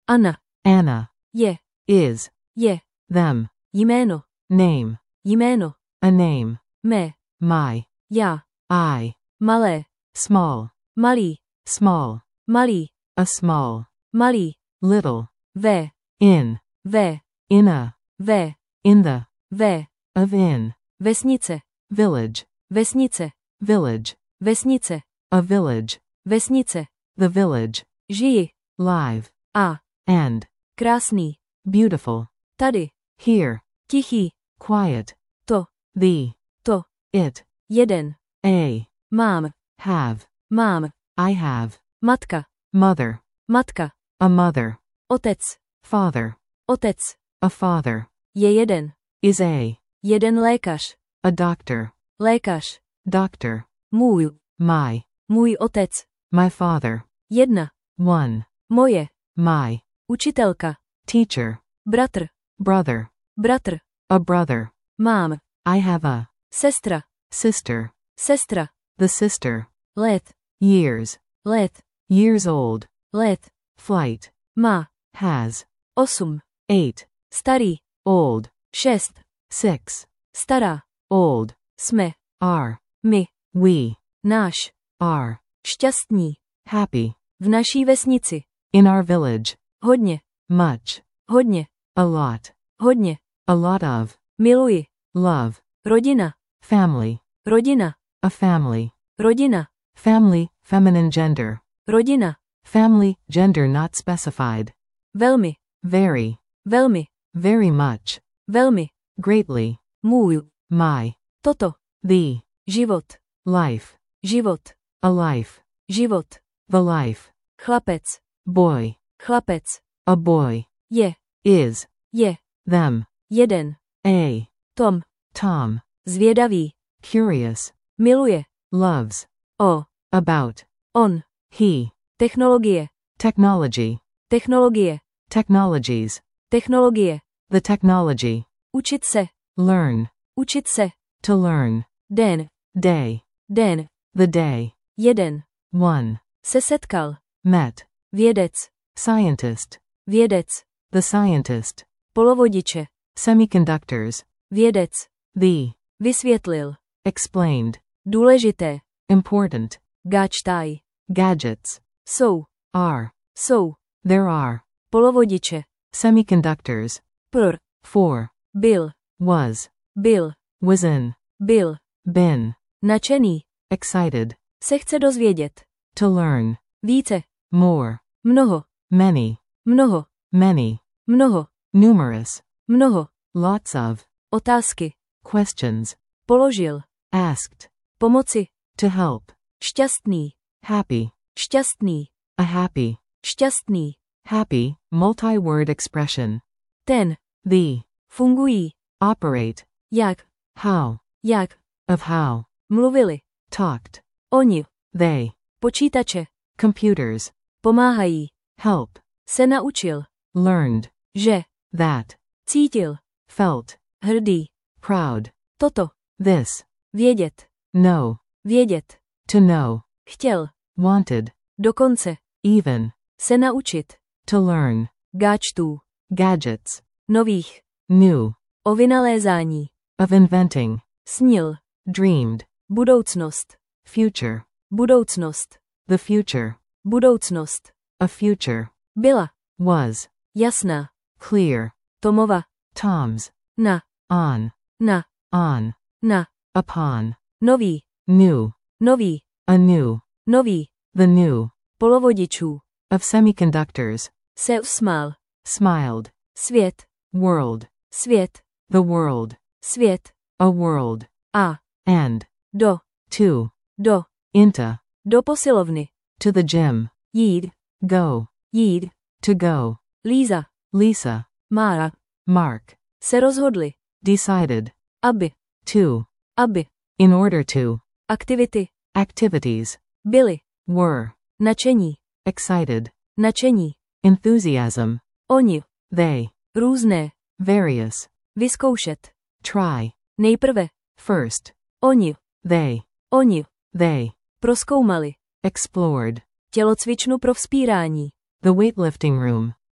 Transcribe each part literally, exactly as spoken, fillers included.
Anna. Anna. Je. Is. Je. Them. Jméno. Name. Jméno. A name. Mé. My. Já. I. Malé. Small. Malý. Small. Malý. A small. Malý. Little. Ve. In. Ve. In a. Ve. In the. Ve. Of in. Vesnice. Village. Vesnice. Village. Vesnice. A village. Vesnice. The village. Žiji. Live. A. And. Krásný. Beautiful. Tady. Here. Tichý. Quiet. To. The. To. It. Jeden. A. Mám. Have. Mám. I have. Matka. Mother. Matka. A mother. Otec. Father. Otec. A father. Je jeden. Is a. Jeden lékař. A doctor. Lékař. Doctor. Můj. My. Můj otec. My father. Jedna. One. Moje. My. Učitelka. Teacher. Bratr. Brother. Bratr. A brother. Mám. I have a. Sestra. Sister. Sestra. The sister. Let. Years. Let. Years old. Let. Flight. Má. Has. Osm. Eight. Starý. Old. Šest. Six. Stará. Old. Jsme. Are. My. We. Náš. Are. Šťastní. Happy. V naší vesnici. In our village. Hodně. Much. Hodně. A lot. Hodně. A lot of. Miluji. Love. Rodina. Family. Rodina. A family. Rodina. Family, feminine gender. Rodina. Family, gender not specified. Velmi. Very. Velmi. Very much. Velmi. Greatly. Můj. My. Toto. The. Život. Life. Život. A life. Život. The life. Chlapec. Boy. Chlapec. A boy. Je. Is. Je. Them. Jeden. A. Tom. Tom. Zvědavý. Curious. Miluje. Loves. O. About. On. He. Technologie. Technology. Technologie. Technologies. Technologie. The technology. Učit se. Learn. Učit se. To learn. Den. Day. Den. The day. Jeden. One. Se setkal. Met. Vědec. Scientist. Vědec. The scientist. Polovodiče. Semiconductors. Vědec. The. Vysvětlil. Explained. Důležité. Important. Gáčtaj. Gadgets. Jsou. Are. Jsou. There are. Polovodiče. Semiconductors. Pr. For. Byl. Was. Byl. Was in. Byl. Been. Nadšený. Excited. Se chce dozvědět. To learn. Více. More. Mnoho. Many. Mnoho. Many. Mnoho. Numerous. Mnoho. Lots of. Otázky. Questions. Položil. Asked. Pomoci. To help. Šťastný. Happy. Šťastný. A happy. Šťastný. Happy. Multi-word expression. Ten. The. Fungují. Operate. Jak. How. Jak. Of how. Mluvili. Talked. Oni. They. Počítače. Computers. Pomáhají. Help. Se naučil. Learned. Že. That. Cítil. Felt. Hrdý. Proud. Toto. This. Vědět. Know. Vědět. To know. Chtěl. Wanted. Dokonce. Even. Se naučit. To learn. Gáčtů. Gadgets. Nových. New. O vynalézání. Of inventing. Snil. Dreamed. Budoucnost. Future. Budoucnost. The future. Budoucnost. A future. Byla. Was. Jasná. Clear. Tomova. Tom's. Na. On. Na. On. Na. Upon. Nový. New. Nový. A new. Nový. The new. Polovodičů. Of semiconductors. Se usmál. Smiled. Svět. World. Svět. The world. Svět. A world. A. And. Do. To. Do. Into. Do posilovny. To the gym. Jít. Go. Jít. To go. Líza. Lisa. Mára. Mark. Se rozhodli. Decided. Aby. To. Aby. In order to. Aktivity. Activities. Byly. Were. Nadšení. Excited. Nadšení. Enthusiasm. Oni. They. Různé. Various. Vyzkoušet. Try. Nejprve. First. Oni. They. Oni. They. Prozkoumali. Explored. Tělocvičnu pro vzpírání. The weightlifting room.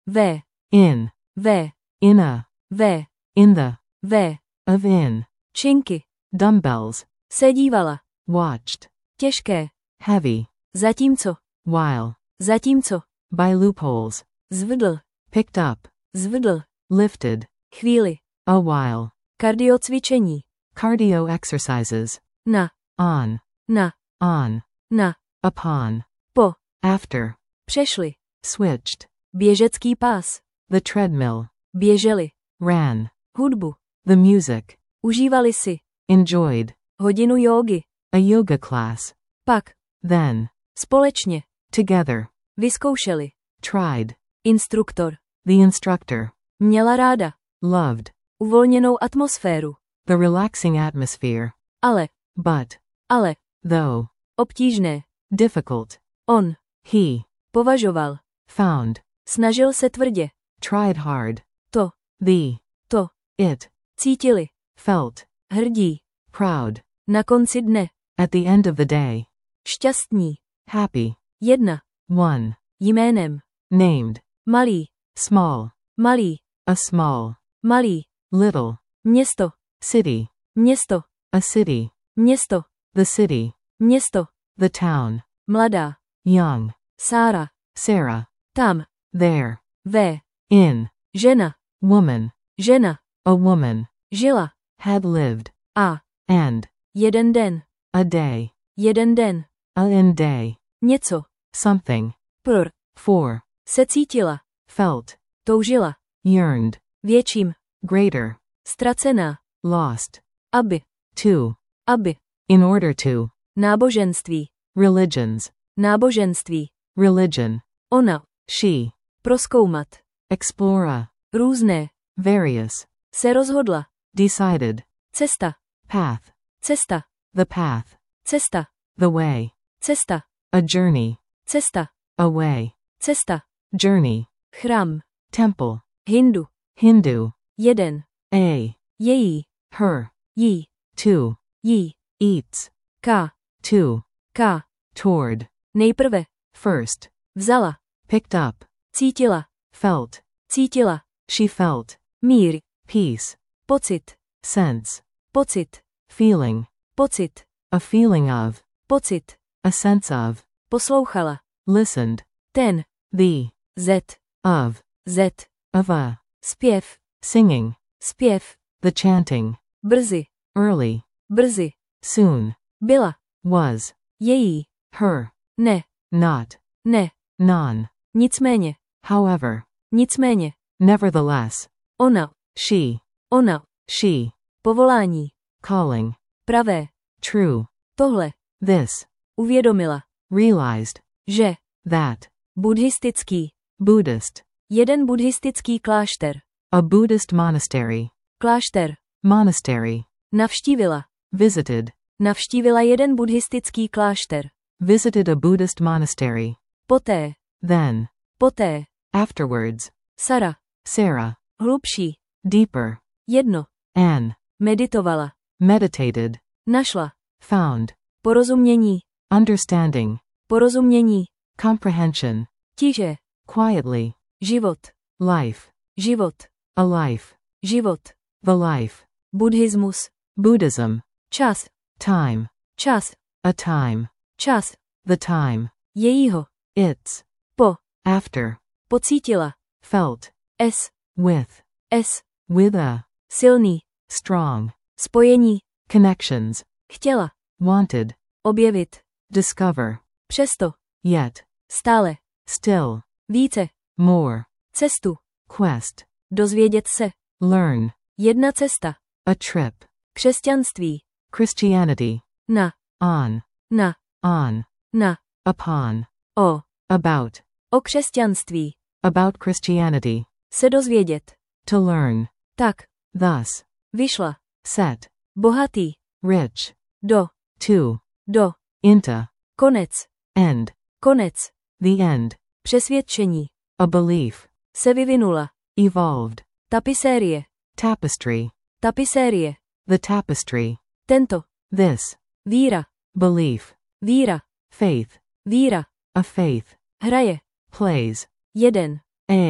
Ve. In. Ve. In a. Ve. In the. Ve. Of in. Činky. Dumbbells. Se dívala. Watched. Těžké. Heavy. Zatímco. While. Zatímco. By loopholes. Zvedl. Picked up. Zvedl. Lifted. Chvíli. A while. Kardiocvičení. Cardio exercises. Na. On. Na. On. Na. Upon. Po. After. Přešli. Switched. Běžecký pás. The treadmill. Běželi. Ran. Hudbu. The music. Užívali si. Enjoyed. Hodinu jógy. A yoga class. Pak. Then. Společně. Together. Vyzkoušeli. Tried. Instruktor. The instructor. Měla ráda. Loved. Uvolněnou atmosféru. The relaxing atmosphere. Ale. But. Ale. Though. Obtížné. Difficult. On. He. Považoval. Found. Snažil se tvrdě. Tried hard. To. The. To. It. Cítili. Felt. Hrdí. Proud. Na konci dne. At the end of the day. Šťastní. Happy. Jedna. One. Jménem. Named. Malý. Small. Malý. A small. Malý. Little. Město. City. Město. A city. Město. The city. Město. The town. Mladá. Young. Sára. Sarah. Tam. There. Ve. In. Žena. Woman. Žena. A woman. Žila. Had lived. A. And. Jeden den. A day. Jeden den. A in day. Něco. Something. Pr. For. Se cítila. Felt. Toužila. Yearned. Větším. Greater. Ztracená. Lost. Aby. To. Aby. In order to. Náboženství. Religions. Náboženství. Religion. Ona. She. Prozkoumat. Explore. Různé. Various. Se rozhodla. Decided. Cesta. Path. Cesta. The path. Cesta. The way. Cesta. A journey. Cesta. A way. Cesta. Journey. Chrám. Temple. Hindu. Hindu. Jeden. A. Její. Her. Jí. To. Jí. Eats. K. To. K. Toward. Nejprve. First. Vzala. Picked up. Cítila. Felt. Cítila. She felt. Mír. Peace. Pocit. Sense. Pocit. Feeling. Pocit. A feeling of. Pocit. A sense of. Poslouchala. Listened. Ten. The. Z. Of. Z. Of a. Zpěv. Singing. Zpěv. The chanting. Brzy. Early. Brzy. Soon. Byla. Was. Její. Her. Ne. Not. Ne. Non. Nicméně. However. Nicméně. Nevertheless. Ona. She. Ona. She. Povolání. Calling. Pravé. True. Tohle. This. Uvědomila. Realized. Že. That. Buddhistický. Buddhist. Jeden buddhistický klášter. A Buddhist monastery. Klášter. Monastery. Navštívila. Visited. Navštívila jeden buddhistický klášter. Visited a Buddhist monastery. Poté. Then. Poté. Afterwards. Sara. Sarah. Hlubší. Deeper. Jedno. Anne. Meditovala. Meditated. Našla. Found. Porozumění. Understanding. Porozumění. Comprehension. Tiše. Quietly. Život. Life. Život. A life. Život. The life. Buddhismus. Buddhism. Čas. Time. Čas. A time. Čas. The time. Jejího. Its. Po. After. Pocítila. Felt. S. With. S. With a. Silný. Strong. Spojení. Connections. Chtěla. Wanted. Objevit. Discover. Přesto. Yet. Stále. Still. Více. More. Cestu. Quest. Dozvědět se. Learn. Jedna cesta. A trip. Křesťanství. Christianity. Na. On. Na. On. Na. Upon. O. About. O křesťanství. About Christianity. Se dozvědět. To learn. Tak. Thus. Vyšla. Set. Bohatý. Rich. Do. To. Do. Into. Konec. End. Konec. The end. Přesvědčení. A belief. Se vyvinula. Evolved. Tapisérie. Tapestry. Tapisérie. The tapestry. Tento. This. Víra. Belief. Víra. Faith. Víra. A faith. Hraje. Plays. Jeden. A.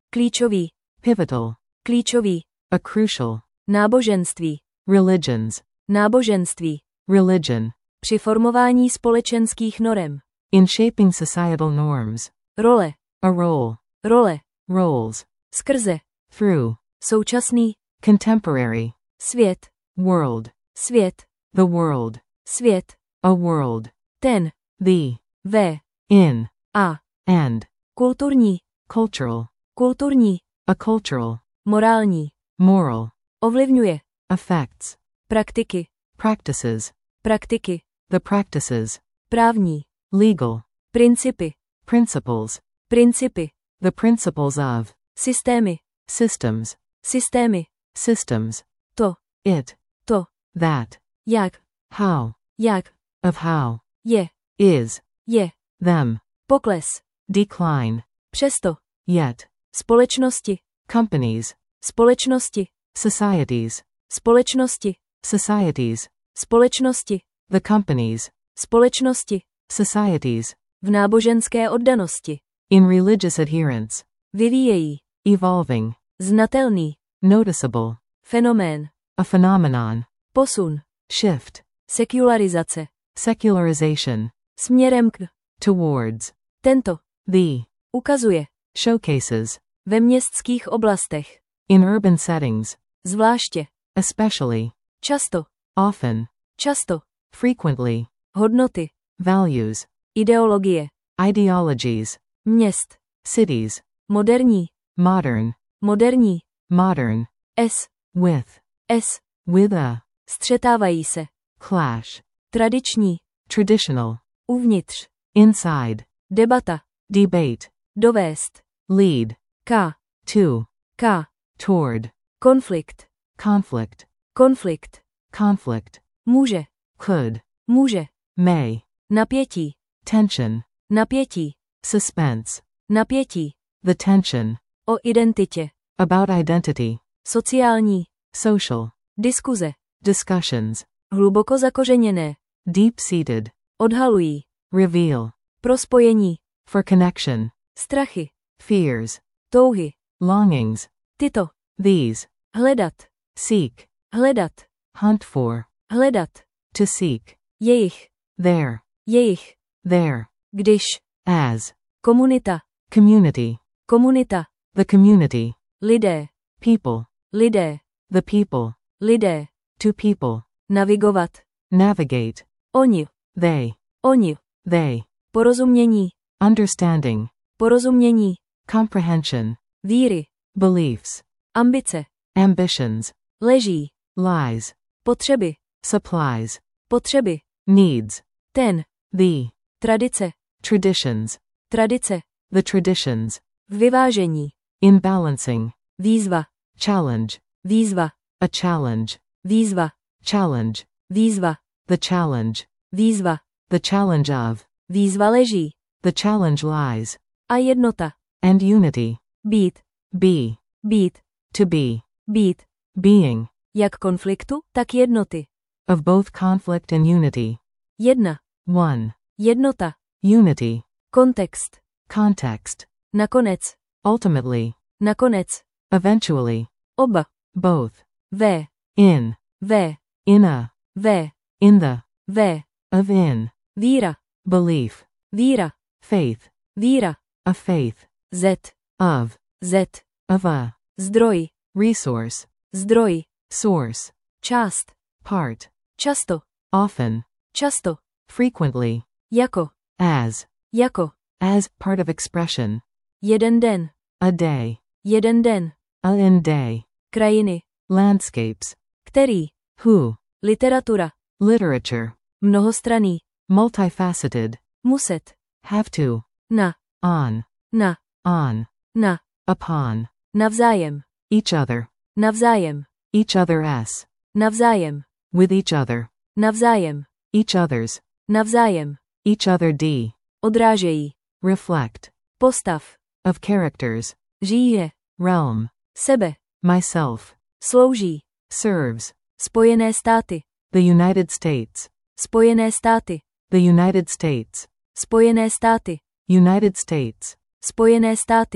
Klíčový. pivotal, Klíčový. a crucial, Náboženství. religions, Náboženství. religion, Při formování společenských norem. in shaping societal norms, Role. a role, Role. roles, Skrze. through, Současný. contemporary, Svět. world, Svět. the world, Svět. a world, Ten. the, Ve. in, A. and, Kulturní. cultural, Kulturní. a cultural, Morální. moral, Ovlivňuje. affects, Praktiky. practices, Praktiky. the practices, Právní. legal, Principy. principles, Principy. the principles of, Systémy. systems, Systémy. systems, To. it, To. that, Jak. how, Jak. of how, Je. is, Je. them, Pokles. decline, Přesto. yet, Společnosti. companies, Společnosti. societies, Společnosti. societies, Společnosti. the companies, Společnosti. societies, V náboženské oddanosti. in religious adherence, Vyvíjejí. evolving, Znatelný. noticeable, Fenomén. a phenomenon, Posun. shift, Sekularizace. secularization, Směrem k. towards, Tento. the, Ukazuje. showcases, Ve městských oblastech. in urban settings, Zvláště. especially, Často. often, Často. frequently, Hodnoty. values, Ideologie. ideologies, Měst. cities, Moderní. modern, Moderní. modern, S. with, S. with a, Střetávají se. clash, Tradiční. traditional, Uvnitř. inside, Debata. debate, Dovést. lead, K. to, K. toward, Konflikt. conflict, Konflikt. conflict, Může. could, Může. may, Napětí. tension, Napětí. suspense, Napětí. the tension, O identitě. about identity, Sociální. social, Diskuze. discussions, Hluboko zakořeněné. deep-seated, Odhalují. reveal, Pro spojení. for connection, Strachy. fears, Touhy. longings, Tyto. these, Hledat. seek, Hledat. hunt for, Hledat. to seek, Jejich. there, Jejich. there, Když. as, Komunita. community, Komunita. the community, Lidé. people, Lidé. the people, Lidé. to people, Navigovat. navigate, Oni. they, Oni. they, Porozumění. understanding, Porozumění. comprehension, Víry. beliefs, Ambice. ambitions, Leží. lies, Potřeby. supplies, Potřeby. needs, Ten. the, Tradice. traditions, Tradice. the traditions, V vyvážení. in balancing, Výzva. challenge, Výzva. a challenge, Výzva. challenge, Výzva. the challenge, Výzva. the challenge of, Výzva leží. the challenge lies, A jednota. and unity, Být. be, Být. to be, Být. being, Jak konfliktu, tak jednoty. of both conflict and unity, Jedna. one, Jednota. unity, Kontext. context, Nakonec. ultimately, Nakonec. eventually, Oba. both, Ve. in, Ve. in a, Ve. in the, Ve. of in, Víra. belief, Víra. faith, Víra. a faith, Z. of, Z. of a, Zdroj. resource, Zdroj. source, Část. part, Často. often, Často. frequently, Jako. as, Jako. as part of expression, Jeden den. a day, Jeden den. a in day, Krajiny. landscapes, Který. who, Literatura. literature, Mnohostranný. multifaceted, Muset. have to, Na. on, Na. on, Na. upon, Navzájem. each other, Navzájem. each other s, Navzájem. with each other, Navzájem. each others, Navzájem. each other d, Odrážejí. reflect, Postav. of characters, Žije. realm, Sebe. myself, Slouží. serves, Spojené státy. the United States, Spojené státy. the United States, Spojené státy. United States, Spojené státy.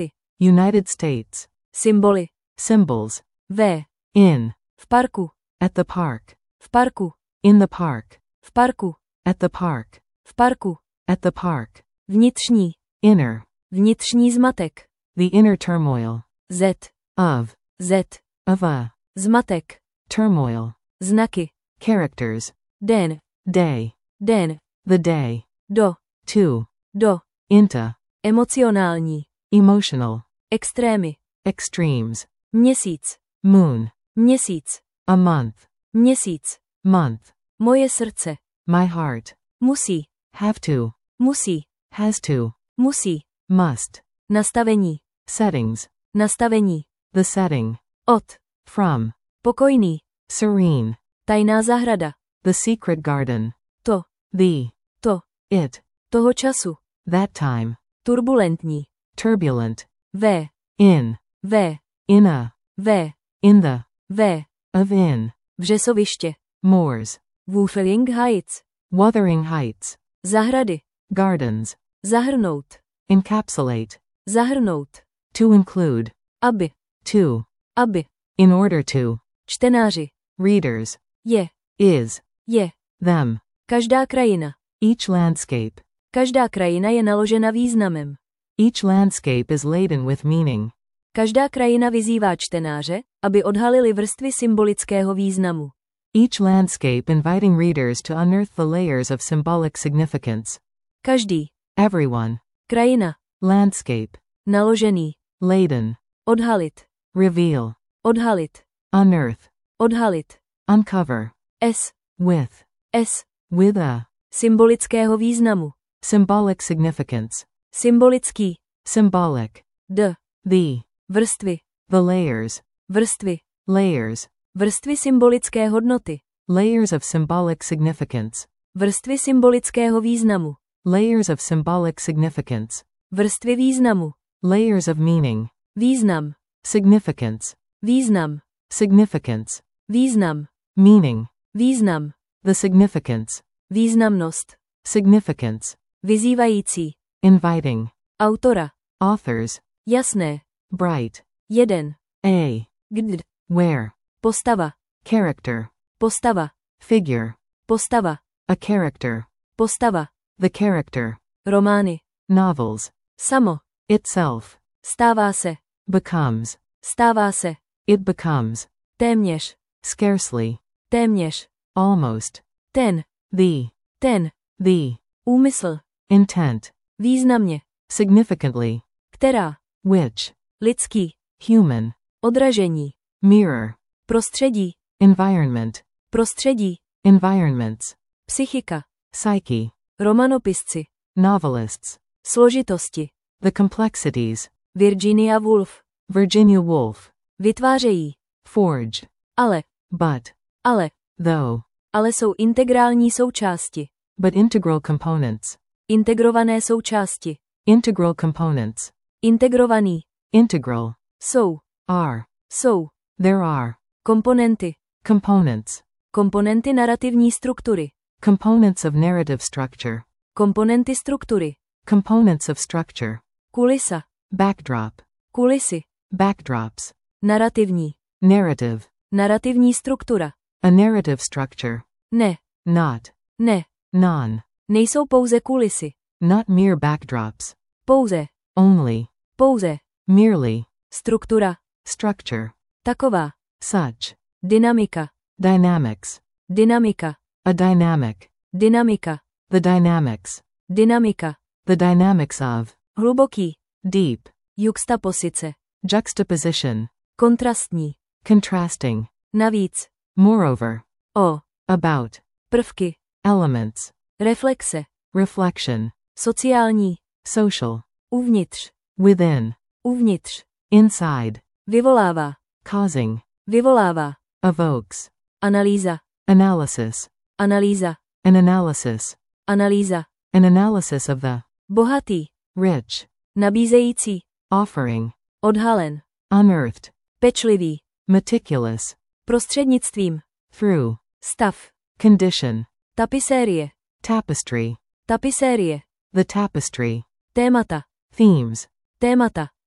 United States. Symboly. Symbols. V. In. V parku. At the park. V parku. In the park. V parku. At the park. V parku. At the park. Vnitřní. Inner. Vnitřní zmatek. The inner turmoil. Z. Of. Z. Of a. Zmatek. Turmoil. Znaky. Characters. Den. Day. Den. The day. Do. To. Do. Into. Emocionální. Emotional. Extrémy. Extremes. Měsíc. Moon. Měsíc. A month. Měsíc. Month. Moje srdce. My heart. Musí. Have to. Musí. Has to. Musí. Must. Nastavení. Settings. Nastavení. The setting. Od. From. Pokojný. Serene. Tajná zahrada. The secret garden. To. The. To. It. Toho času. That time. Turbulentní. Turbulent. V. In. V. In a. V. In the. V. Of in. Vřesoviště. Moors. Wuthering Heights. Wuthering Heights. Zahrady. Gardens. Zahrnout. Encapsulate. Zahrnout. To include. Aby. To. Aby. In order to. Čtenáři. Readers. Je. Is. Je. Them. Každá krajina. Each landscape. Každá krajina je naložena významem. Each landscape is laden with meaning. Každá krajina vyzývá čtenáře, aby odhalili vrstvy symbolického významu. Each landscape inviting readers to unearth the layers of symbolic significance. Každý. Everyone. Krajina. Landscape. Naložený. Laden. Odhalit. Reveal. Odhalit. Unearth. Odhalit. Uncover. S. With. S. With a. Symbolického významu. Symbolic significance. Symbolický. Symbolic. D. The. Vrstvy. The layers. Vrstvy. Layers. Vrstvy symbolické hodnoty. Layers of symbolic significance. Vrstvy symbolického významu. Layers of symbolic significance. Vrstvy významu. Layers of meaning. Význam. Significance. Význam. Significance. Význam. Meaning. Význam. The significance. Významnost. Significance. Vyzývající. Inviting. Autora. Authors. Jasné. Bright. Jeden. A. Gd. Where. Postava. Character. Postava. Figure. Postava. A character. Postava. The character. Romány. Novels. Samo. Itself. Stává se. Becomes. Stává se. It becomes. Téměř. Scarcely. Téměř. Almost. Ten. The. Ten. The. Úmysl. Intent. Významně. Significantly. Která. Which. Lidský. Human. Odražení. Mirror. Prostředí. Environment. Prostředí. Environments. Psychika. Psyche. Romanopisci. Novelists. Složitosti. The complexities. Virginia Woolf. Virginia Woolf. Vytvářejí. Forge. Ale. But. Ale. Though. Ale jsou integrální součásti. But integral components. Integrované součásti. Integral components. Integrovaný. Integral. Jsou. Are. Jsou. There are. Komponenty. Components. Komponenty narrativní struktury. Components of narrative structure. Komponenty struktury. Components of structure. Kulisa. Backdrop. Kulisy. Backdrops. Narrativní. Narrative. Narrativní struktura. A narrative structure. Ne. Not. Ne. Non. Nejsou pouze kulisy. Not mere backdrops. Pouze. Only. Pouze. Merely. Struktura. Structure. Taková. Such. Dynamika. Dynamics. Dynamika. A dynamic. Dynamika. The dynamics. Dynamika. The dynamics of. Hluboký. Deep. Juxtaposice. Juxtaposition. Kontrastní. Contrasting. Navíc. Moreover. O. About. Prvky. Elements. Reflexe. Reflection. Sociální. Social. Uvnitř. Within. Uvnitř. Inside. Vyvolává. Causing. Vyvolává. Evokes. Analýza. Analysis. Analýza. An analysis. Analýza. An analysis of the. Bohatý. Rich. Nabízející. Offering. Odhalen. Unearthed. Pečlivý. Meticulous. Prostřednictvím. Through. Stav. Condition. Tapisérie. Tapestry. Tapisérie. The tapestry. Témata. Themes. Témata.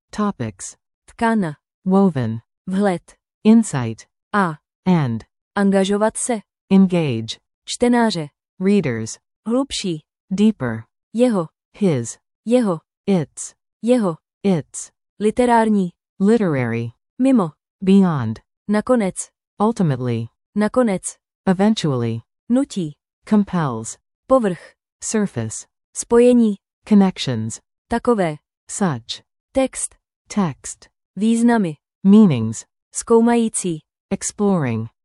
Topics. Tkána. Woven. Vhled. Insight. A. And. Angažovat se. Engage. Čtenáře. Readers. Hlubší. Deeper. Jeho. His. Jeho. Its. Jeho. Its. Literární. Literary. Mimo. Beyond. Nakonec. Ultimately. Nakonec. Eventually. Nutí. Compels. Povrch. Surface. Spojení. Connections. Takové. Such. Text. Text. Významy. Meanings. Zkoumající. Exploring.